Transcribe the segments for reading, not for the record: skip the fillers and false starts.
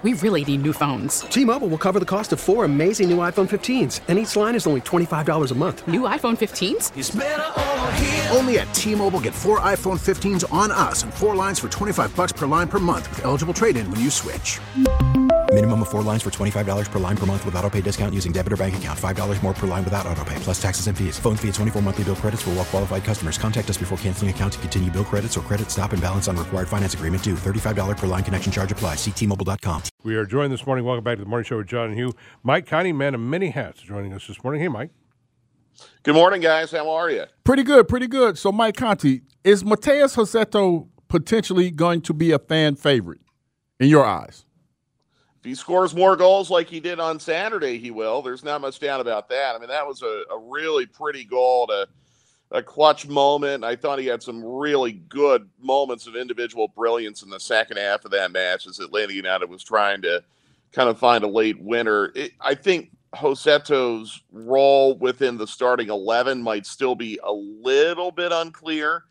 We really need new phones. T-Mobile will cover the cost of 4 amazing new iPhone 15s, and each line is only $25 a month. New iPhone 15s? It's better over here. Only at T-Mobile, get 4 iPhone 15s on us and 4 lines for $25 per line per month with eligible trade-in when you switch. Minimum of 4 lines for $25 per line per month with autopay discount using debit or bank account. $5 more per line without autopay, plus taxes and fees. Phone fee at 24 monthly bill credits for well-qualified customers. Contact us before canceling account to continue bill credits or credit stop and balance on required finance agreement due. $35 per line connection charge applies. See T-Mobile.com. We are joined this morning. Welcome back to the Morning Show with John and Hugh. Mike Conti, man of many hats, joining us this morning. Hey, Mike. Good morning, guys. How are you? Pretty good, pretty good. So, Mike Conti, is Matheus Rossetto potentially going to be a fan favorite in your eyes? If he scores more goals like he did on Saturday, he will. There's not much doubt about that. I mean, that was a really pretty goal, a clutch moment. I thought he had some really good moments of individual brilliance in the second half of that match as Atlanta United was trying to kind of find a late winner. I think Rossetto's role within the starting 11 might still be a little bit unclear.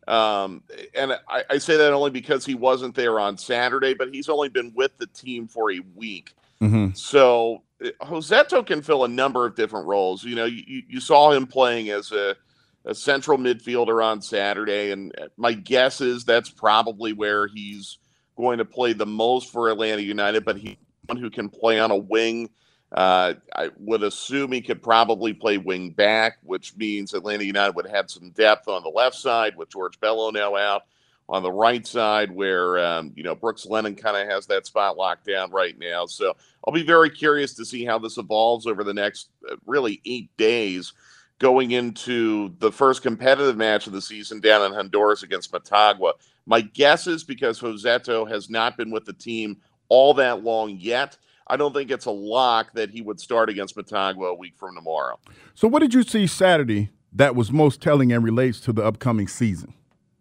And I say that only because he wasn't there on Saturday, but he's only been with the team for a week. Mm-hmm. So Rossetto can fill a number of different roles. You know, you saw him playing as a central midfielder on Saturday, and my guess is that's probably where he's going to play the most for Atlanta United, but he's one who can play on a wing. I would assume he could probably play wing back, which means Atlanta United would have some depth on the left side with George Bello now out. On the right side where, Brooks Lennon kind of has that spot locked down right now. So I'll be very curious to see how this evolves over the next really 8 days going into the first competitive match of the season down in Honduras against Motagua. My guess is because Rossetto has not been with the team all that long yet, I don't think it's a lock that he would start against Motagua a week from tomorrow. So what did you see Saturday that was most telling and relates to the upcoming season?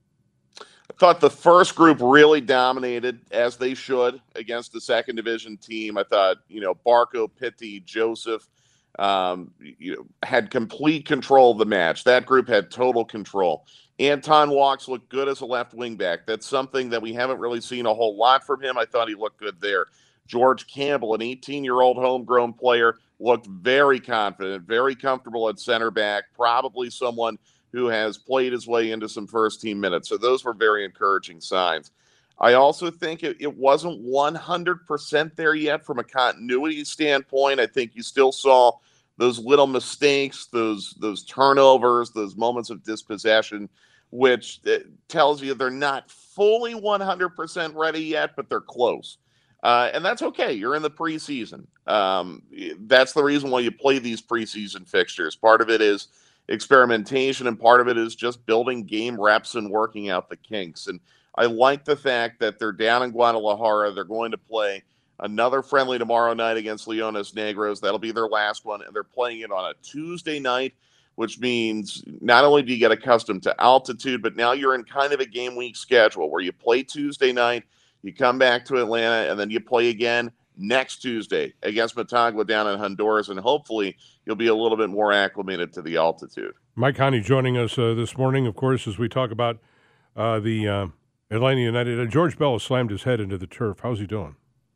I thought the first group really dominated, as they should, against the second division team. I thought, Barco, Pitti, Joseph had complete control of the match. That group had total control. Anton Walks looked good as a left wing back. That's something that we haven't really seen a whole lot from him. I thought he looked good there. George Campbell, an 18-year-old homegrown player, looked very confident, very comfortable at center back, probably someone who has played his way into some first-team minutes. So those were very encouraging signs. I also think it wasn't 100% there yet from a continuity standpoint. I think you still saw those little mistakes, those turnovers, those moments of dispossession, which tells you they're not fully 100% ready yet, but they're close. And that's okay. You're in the preseason. That's the reason why you play these preseason fixtures. Part of it is experimentation, and part of it is just building game reps and working out the kinks. And I like the fact that they're down in Guadalajara. They're going to play another friendly tomorrow night against Leones Negros. That'll be their last one, and they're playing it on a Tuesday night, which means not only do you get accustomed to altitude, but now you're in kind of a game week schedule where you play Tuesday night, you come back to Atlanta, and then you play again next Tuesday against Motagua down in Honduras, and hopefully you'll be a little bit more acclimated to the altitude. Mike Conti joining us this morning, of course, as we talk about the Atlanta United. George Bello slammed his head into the turf. How's he doing?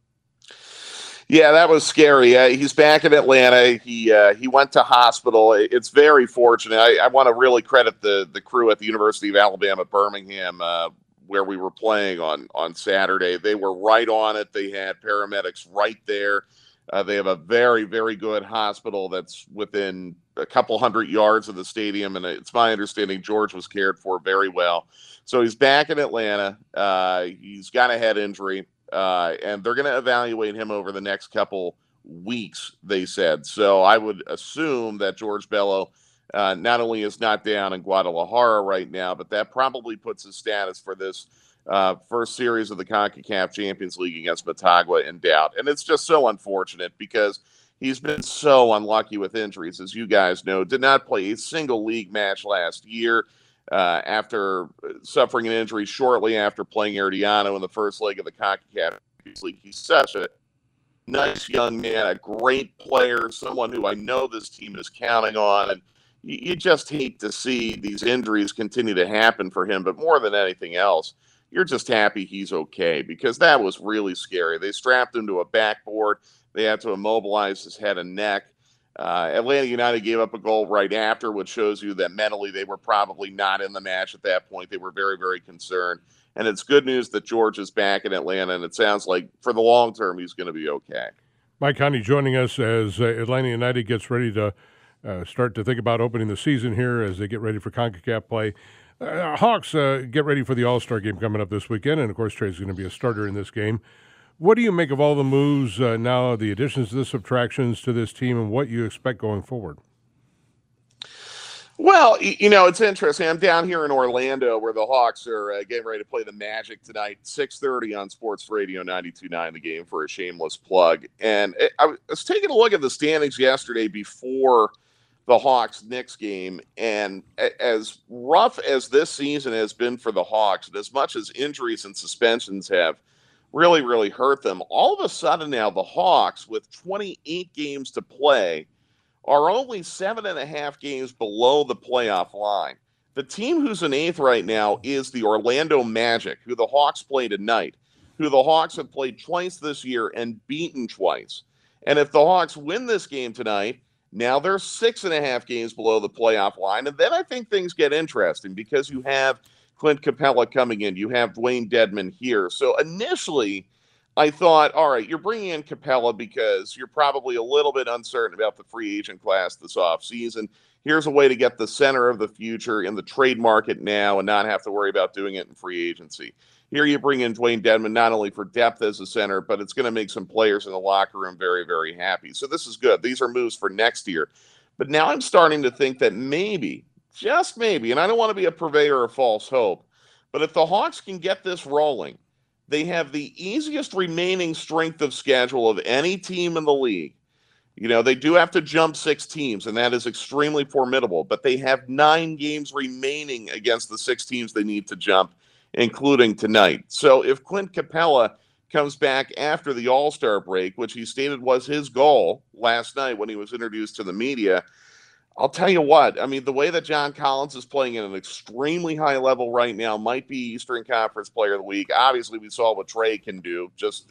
Yeah, that was scary. He's back in Atlanta. He went to hospital. It's very fortunate. I want to really credit the crew at the University of Alabama at Birmingham, where we were playing on Saturday. They were right on it. They had paramedics right there. They have a very, very good hospital that's within a couple hundred yards of the stadium, and it's my understanding George was cared for very well. So he's back in Atlanta. He's got a head injury, and they're going to evaluate him over the next couple weeks, they said. So I would assume that George Bello not only is not down in Guadalajara right now, but that probably puts his status for this first series of the CONCACAF Champions League against Motagua in doubt. And it's just so unfortunate because he's been so unlucky with injuries, as you guys know. Did not play a single league match last year after suffering an injury shortly after playing Herediano in the first leg of the CONCACAF Champions League. He's such a nice young man, a great player, someone who I know this team is counting on. And you just hate to see these injuries continue to happen for him. But more than anything else, you're just happy he's okay, because that was really scary. They strapped him to a backboard. They had to immobilize his head and neck. Atlanta United gave up a goal right after, which shows you that mentally they were probably not in the match at that point. They were very, very concerned. And it's good news that George is back in Atlanta, and it sounds like for the long term he's going to be okay. Mike Conti joining us as Atlanta United gets ready to start to think about opening the season here as they get ready for CONCACAF play. Hawks get ready for the All-Star game coming up this weekend, and, of course, Trey's going to be a starter in this game. What do you make of all the moves now, the additions, the subtractions to this team, and what you expect going forward? Well, it's interesting. I'm down here in Orlando where the Hawks are getting ready to play the Magic tonight, 6:30 on Sports Radio 92.9, the game for a shameless plug. And I was taking a look at the standings yesterday before the Hawks-Knicks game, and as rough as this season has been for the Hawks, and as much as injuries and suspensions have really, really hurt them, all of a sudden now the Hawks, with 28 games to play, are only 7.5 games below the playoff line. The team who's in 8th right now is the Orlando Magic, who the Hawks play tonight, who the Hawks have played twice this year and beaten twice. And if the Hawks win this game tonight, now they're 6.5 games below the playoff line. And then I think things get interesting, because you have Clint Capella coming in. You have Dwayne Dedmon here. So initially, I thought, all right, you're bringing in Capella because you're probably a little bit uncertain about the free agent class this offseason. Here's a way to get the center of the future in the trade market now and not have to worry about doing it in free agency. Here you bring in Dwayne Dedmon not only for depth as a center, but it's going to make some players in the locker room very, very happy. So this is good. These are moves for next year. But now I'm starting to think that maybe, just maybe, and I don't want to be a purveyor of false hope, but if the Hawks can get this rolling, they have the easiest remaining strength of schedule of any team in the league. They do have to jump 6 teams, and that is extremely formidable, but they have 9 games remaining against the 6 teams they need to jump, including tonight. So if Clint Capella comes back after the All-Star break, which he stated was his goal last night when he was introduced to the media, I'll tell you what, I mean, the way that John Collins is playing at an extremely high level right now might be Eastern Conference Player of the Week. Obviously, we saw what Trey can do, just,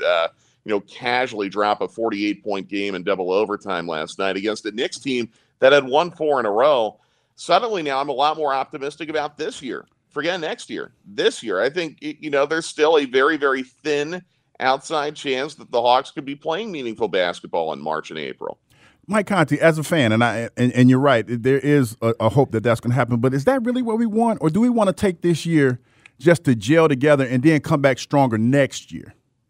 casually drop a 48-point game in double overtime last night against a Knicks team that had won 4 in a row. Suddenly now I'm a lot more optimistic about this year. Forget next year. This year, I think, there's still a very, very thin outside chance that the Hawks could be playing meaningful basketball in March and April. Mike Conti, as a fan, and you're right, there is a hope that that's going to happen, but is that really what we want, or do we want to take this year just to gel together and then come back stronger next year?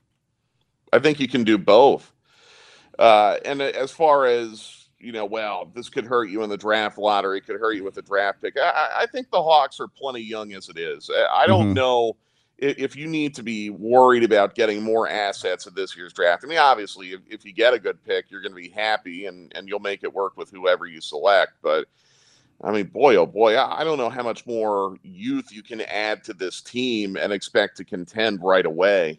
I think you can do both. And as far as, this could hurt you in the draft lottery, could hurt you with the draft pick, I think the Hawks are plenty young as it is. I don't know if you need to be worried about getting more assets in this year's draft. I mean, obviously, if you get a good pick, you're going to be happy and you'll make it work with whoever you select. But, I mean, boy, oh boy, I don't know how much more youth you can add to this team and expect to contend right away.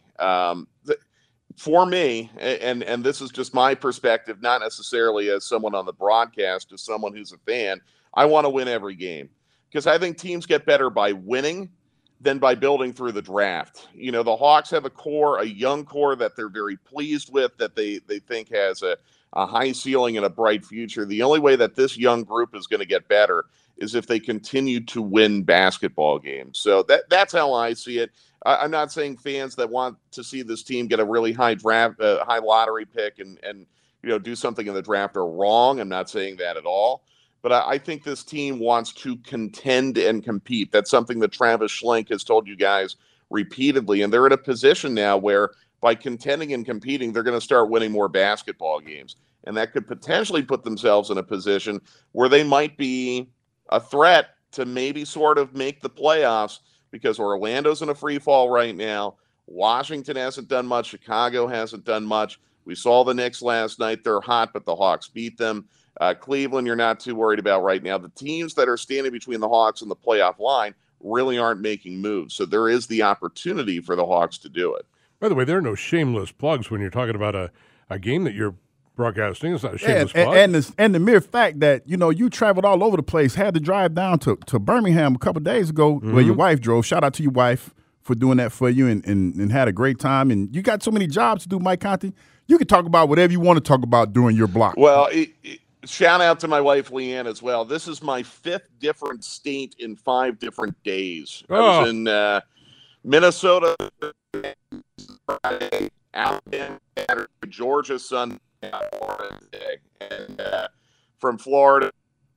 For me, and this is just my perspective, not necessarily as someone on the broadcast, as someone who's a fan, I want to win every game. Because I think teams get better by winning than by building through the draft. The Hawks have a young core that they're very pleased with, that they think has a high ceiling and a bright future. The only way that this young group is going to get better is if they continue to win basketball games. So that's how I see it. I'm not saying fans that want to see this team get a really high high lottery pick and do something in the draft are wrong. I'm not saying that at all. But I think this team wants to contend and compete. That's something that Travis Schlenk has told you guys repeatedly. And they're in a position now where by contending and competing, they're going to start winning more basketball games. And that could potentially put themselves in a position where they might be a threat to maybe sort of make the playoffs, because Orlando's in a free fall right now. Washington hasn't done much. Chicago hasn't done much. We saw the Knicks last night. They're hot, but the Hawks beat them. Cleveland, you're not too worried about right now. The teams that are standing between the Hawks and the playoff line really aren't making moves. So there is the opportunity for the Hawks to do it. By the way, there are no shameless plugs when you're talking about a game that you're broadcasting. It's not a shameless plug. And the mere fact that, you traveled all over the place, had to drive down to Birmingham a couple of days ago where your wife drove. Shout out to your wife for doing that for you and had a great time. And you got so many jobs to do, Mike Conti. You can talk about whatever you want to talk about during your block. Well, shout out to my wife, Leanne, as well. This is my 5th different state in 5 different days. I was in Minnesota Friday, Alabama Saturday, Georgia Sunday, and from Florida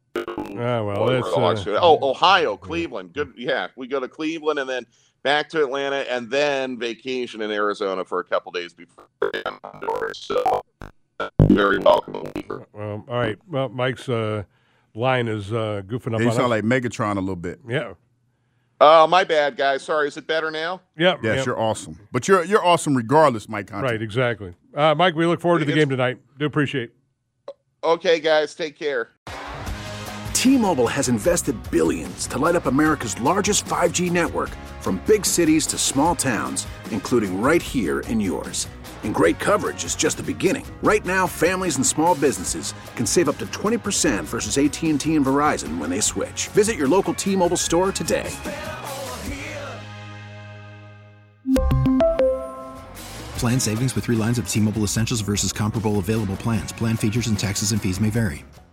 Ohio, Cleveland. Good, yeah. We go to Cleveland and then back to Atlanta, and then vacation in Arizona for a couple days before. So, very welcome. All right. Well, Mike's line is goofing up. You on sound us. like Megatron a little bit. Yeah. Oh, my bad, guys. Sorry. Is it better now? Yeah. Yes, you're awesome. But you're awesome regardless, Mike Conti. Right. Exactly. Mike, we look forward to the game tonight. Do appreciate. Okay, guys. Take care. T-Mobile has invested billions to light up America's largest 5G network, from big cities to small towns, including right here in yours. And great coverage is just the beginning. Right now, families and small businesses can save up to 20% versus AT&T and Verizon when they switch. Visit your local T-Mobile store today. Plan savings with 3 lines of T-Mobile Essentials versus comparable available plans. Plan features and taxes and fees may vary.